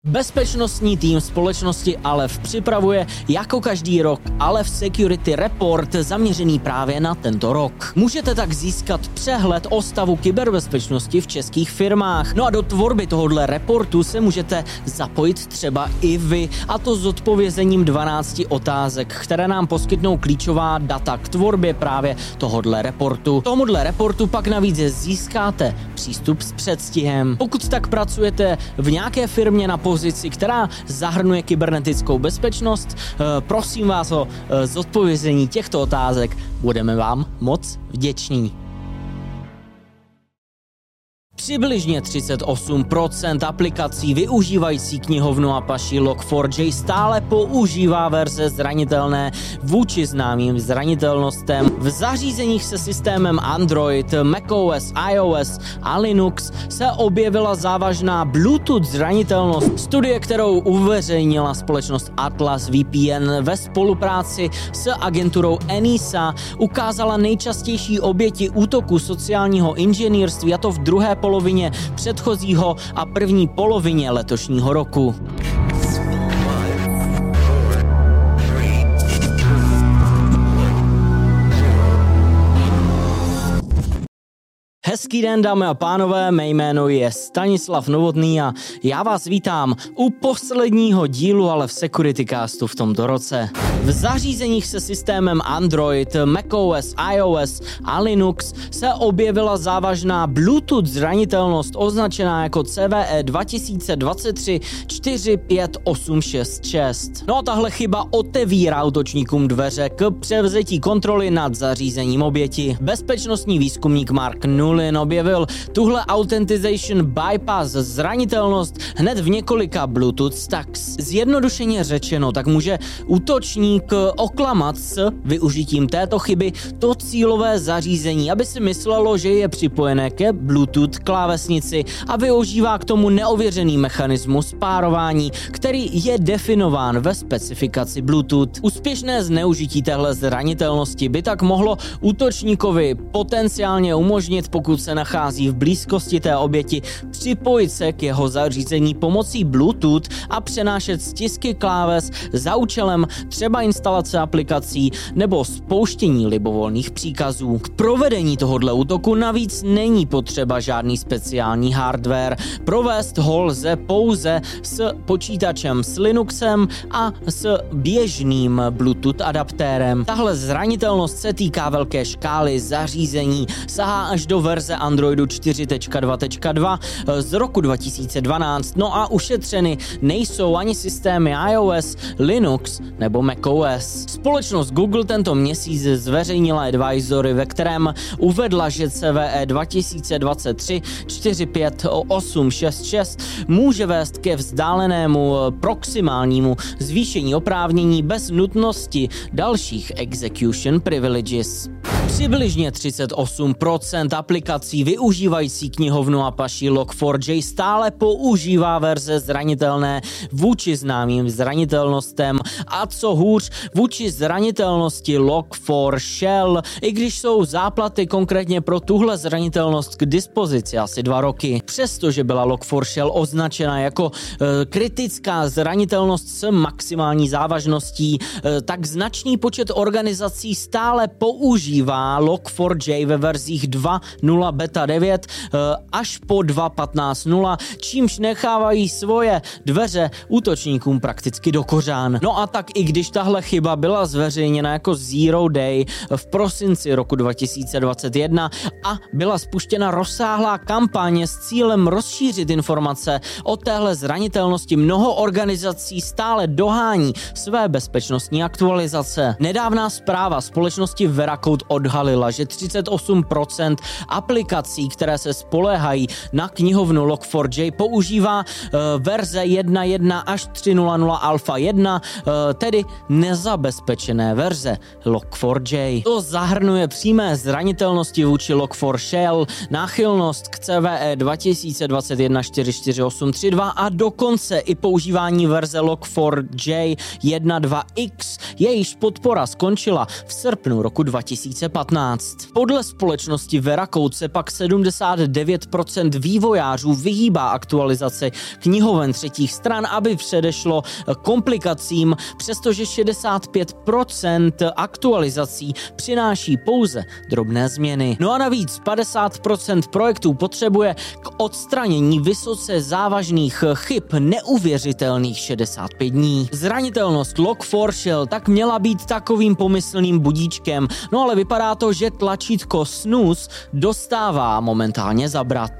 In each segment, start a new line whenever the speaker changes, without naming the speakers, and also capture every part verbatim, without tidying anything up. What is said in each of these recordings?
Bezpečnostní tým společnosti Aleph připravuje jako každý rok Aleph Security Report zaměřený právě na tento rok. Můžete tak získat přehled o stavu kyberbezpečnosti v českých firmách. No a do tvorby tohohle reportu se můžete zapojit třeba i vy, a to s odpovězením dvanácti otázek, které nám poskytnou klíčová data k tvorbě právě tohohle reportu. Tomuhle reportu pak navíc získáte přístup s předstihem. Pokud tak pracujete v nějaké firmě na pozici, která zahrnuje kybernetickou bezpečnost, prosím vás o zodpovězení těchto otázek, budeme vám moc vděční. Přibližně třicet osm procent aplikací využívající knihovnu Apache log four j stále používá verze zranitelné vůči známým zranitelnostem. V zařízeních se systémem Android, macOS, iOS a Linux se objevila závažná Bluetooth zranitelnost. Studie, kterou uveřejnila společnost Atlas V P N ve spolupráci s agenturou ENISA, ukázala nejčastější oběti útoku sociálního inženýrství, a to v druhé polovině předchozího a první polovině letošního roku. Hezký den, dámy a pánové, mé jméno je Stanislav Novotný a já vás vítám u posledního dílu Aleph Security Castu v tomto roce. V zařízeních se systémem Android, macOS, iOS a Linux se objevila závažná Bluetooth zranitelnost označená jako C V E dva tisíce dvacet tři čtyři pět osm šest šest. No a tahle chyba otevírá útočníkům dveře k převzetí kontroly nad zařízením oběti. Bezpečnostní výzkumník Mark Nullin objevil tuhle Authentication Bypass zranitelnost hned v několika Bluetooth stacks. Zjednodušeně řečeno, tak může útočník oklamat s využitím této chyby to cílové zařízení, aby si myslelo, že je připojené ke Bluetooth klávesnici, a využívá k tomu neověřený mechanismus párování, který je definován ve specifikaci Bluetooth. Úspěšné zneužití téhle zranitelnosti by tak mohlo útočníkovi potenciálně umožnit, pokud se nachází v blízkosti té oběti, připojit se k jeho zařízení pomocí Bluetooth a přenášet stisky kláves za účelem třeba instalace aplikací nebo spouštění libovolných příkazů. K provedení tohoto útoku navíc není potřeba žádný speciální hardware. Provést ho lze pouze s počítačem s Linuxem a s běžným Bluetooth adaptérem. Tahle zranitelnost se týká velké škály zařízení, sahá až do verze Androidu čtyři tečka dva tečka dva z roku dva tisíce dvanáct, no a ušetřeny nejsou ani systémy iOS, Linux nebo macOS. Společnost Google tento měsíc zveřejnila advisory, ve kterém uvedla, že C V E dva tisíce dvacet tři čtyři pět osm šest šest může vést ke vzdálenému proximálnímu zvýšení oprávnění bez nutnosti dalších execution privileges. Přibližně třicet osm procent aplikací využívající knihovnu Apache log four j stále používá verze zranitelné vůči známým zranitelnostem, a co hůř, vůči zranitelnosti log four shell, i když jsou záplaty konkrétně pro tuhle zranitelnost k dispozici asi dva roky. Přestože byla log four shell označena jako e, kritická zranitelnost s maximální závažností, e, tak značný počet organizací stále používá log four j ve verzích dva tečka nula beta devět až po dva tečka patnáct tečka nula, čímž nechávají svoje dveře útočníkům prakticky do kořán. No a tak i když tahle chyba byla zveřejněna jako Zero Day v prosinci roku dva tisíce dvacet jedna a byla spuštěna rozsáhlá kampaně s cílem rozšířit informace o téhle zranitelnosti, mnoho organizací stále dohání své bezpečnostní aktualizace. Nedávná zpráva společnosti Veracode odhalila, že třicet osm procent aplikací, které se spoléhají na knihovnu log four j, používá uh, verze jedna tečka jedna až tři tečka nula nula alfa jedna, uh, tedy nezabezpečené verze log four j. To zahrnuje přímé zranitelnosti vůči log four shell, náchylnost k C V E dva tisíce dvacet jedna čtyři čtyři osm tři dva a dokonce i používání verze log four j jedna tečka dva x, jejíž podpora skončila v srpnu roku dva tisíce patnáct. patnáct. Podle společnosti Veracode pak sedmdesát devět procent vývojářů vyhýbá aktualizaci knihoven třetích stran, aby předešlo komplikacím, přestože šedesát pět procent aktualizací přináší pouze drobné změny. No a navíc padesát procent projektů potřebuje k odstranění vysoce závažných chyb neuvěřitelných šedesát pět dní. Zranitelnost log four shell tak měla být takovým pomyslným budíčkem, no ale vypadá to, že tlačítko snooze dostává momentálně zabrat.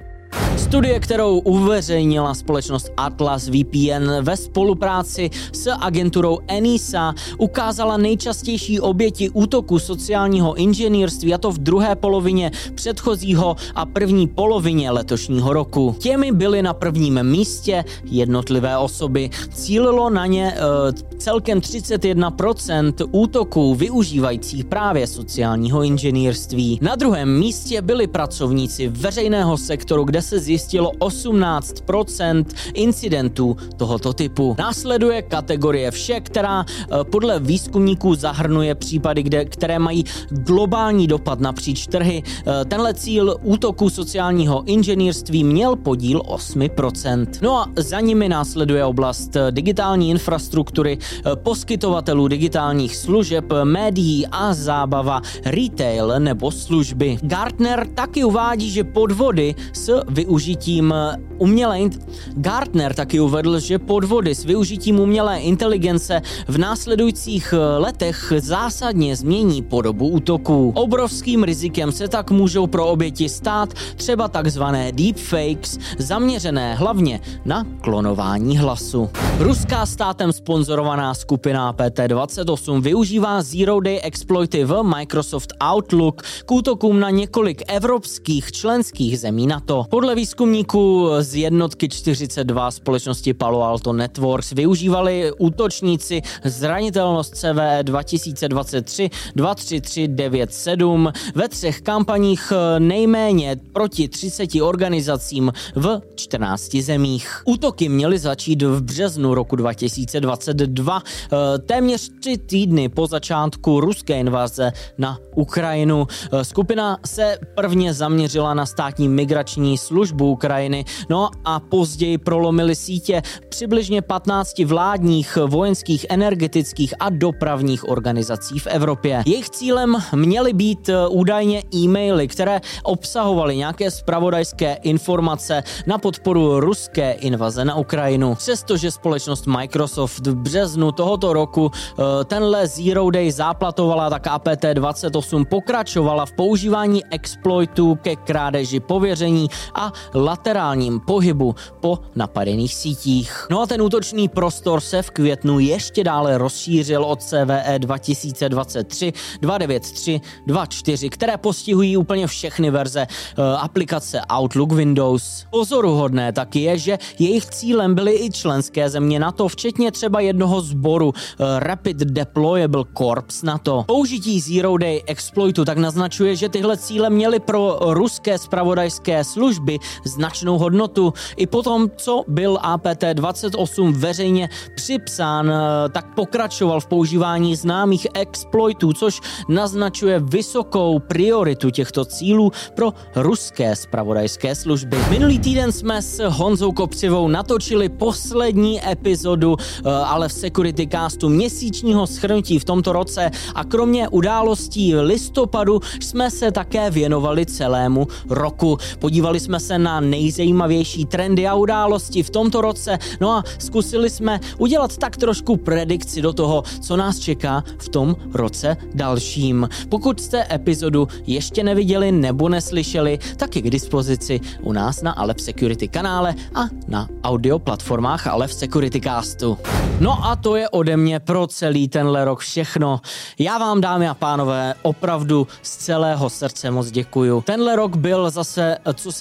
Studie, kterou uveřejnila společnost Atlas V P N ve spolupráci s agenturou ENISA, ukázala nejčastější oběti útoku sociálního inženýrství, a to v druhé polovině předchozího a první polovině letošního roku. Těmi byly na prvním místě jednotlivé osoby. Cílilo na ně e, celkem třicet jedna procent útoků využívajících právě sociálního inženýrství. Na druhém místě byli pracovníci veřejného sektoru, kde se zjistilo osmnáct procent incidentů tohoto typu. Následuje kategorie vše, která podle výzkumníků zahrnuje případy, kde, které mají globální dopad napříč trhy. Tenhle cíl útoku sociálního inženýrství měl podíl osm procent. No a za nimi následuje oblast digitální infrastruktury, poskytovatelů digitálních služeb, médií a zábava, retail nebo služby. Gartner taky uvádí, že podvody s využitím umělé int- Gartner taky uvedl, že podvody s využitím umělé inteligence v následujících letech zásadně změní podobu útoků. Obrovským rizikem se tak můžou pro oběti stát třeba takzvané deepfakes, zaměřené hlavně na klonování hlasu. Ruská státem sponzorovaná skupina P T dvacet osm využívá Zero Day exploity v Microsoft Outlook k útokům na několik evropských členských zemí NATO. Podle výzkumníků z jednotky čtyřicet dva společnosti Palo Alto Networks využívali útočníci zranitelnost C V E dva tisíce dvacet tři dva tři tři devět sedm ve třech kampaních nejméně proti třiceti organizacím v čtrnácti zemích. Útoky měly začít v březnu roku dva tisíce dvacet dva, téměř tři týdny po začátku ruské invaze na Ukrajinu. Skupina se prvně zaměřila na státní migrační službu Ukrajiny, no a později prolomili sítě přibližně patnácti vládních, vojenských, energetických a dopravních organizací v Evropě. Jejich cílem měly být údajně e-maily, které obsahovaly nějaké zpravodajské informace na podporu ruské invaze na Ukrajinu. Přestože společnost Microsoft v březnu tohoto roku tenhle Zero Day záplatovala, tak A P T dvacet osm pokračovala v používání exploitů ke krádeži pověření a laterálním pohybu po napadených sítích. No a ten útočný prostor se v květnu ještě dále rozšířil od C V E dva tisíce dvacet tři dva devět tři dva čtyři, které postihují úplně všechny verze uh, aplikace Outlook Windows. Pozoruhodné taky je, že jejich cílem byly i členské země NATO, včetně třeba jednoho sboru uh, Rapid Deployable Corps NATO. Použití Zero Day exploitu tak naznačuje, že tyhle cíle měly pro ruské zpravodajské služby značnou hodnotu. I potom, co byl A P T dvacet osm veřejně připsán, tak pokračoval v používání známých exploitů, což naznačuje vysokou prioritu těchto cílů pro ruské zpravodajské služby. Minulý týden jsme s Honzou Kopřivou natočili poslední epizodu, ale v Security Castu měsíčního shrnutí v tomto roce, a kromě událostí listopadu jsme se také věnovali celému roku. Podívali jsme se na nejzajímavější trendy a události v tomto roce, no a zkusili jsme udělat tak trošku predikci do toho, co nás čeká v tom roce dalším. Pokud jste epizodu ještě neviděli nebo neslyšeli, tak je k dispozici u nás na Alef Security kanále a na audio platformách Alef Security Castu. No a to je ode mě pro celý tenhle rok všechno. Já vám, dámy a pánové, opravdu z celého srdce moc děkuju. Tenhle rok byl zase, co se týče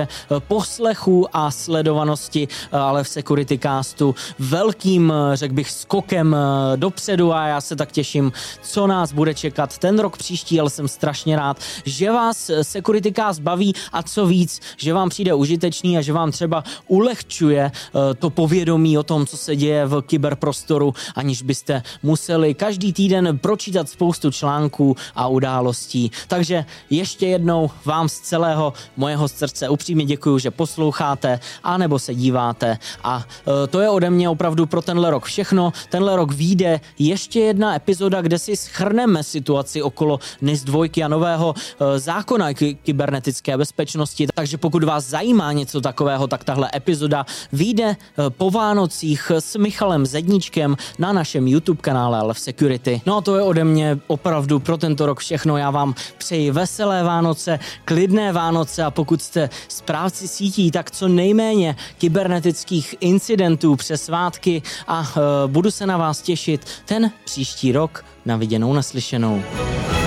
týče poslechů a sledovanosti, ale v SecurityCastu velkým, řekl bych, skokem dopředu a já se tak těším, co nás bude čekat ten rok příští, ale jsem strašně rád, že vás SecurityCast baví a co víc, že vám přijde užitečný a že vám třeba ulehčuje to povědomí o tom, co se děje v kyberprostoru, aniž byste museli každý týden pročítat spoustu článků a událostí. Takže ještě jednou vám z celého mojeho srdce upřímně děkuju, že posloucháte a nebo se díváte a to je ode mě opravdu pro tenhle rok všechno. Tenhle rok vyjde ještě jedna epizoda, kde si shrneme situaci okolo N I S dva a nového zákona k kybernetické bezpečnosti. Takže pokud vás zajímá něco takového, tak tahle epizoda vyjde po Vánocích s Michalem Zedníčkem na našem YouTube kanále Lev Security. No a to je ode mě opravdu pro tento rok všechno. Já vám přeji veselé Vánoce, klidné Vánoce a pokud jste správci sítí, tak co nejméně kybernetických incidentů přes svátky a uh, budu se na vás těšit ten příští rok. Na viděnou, naslyšenou.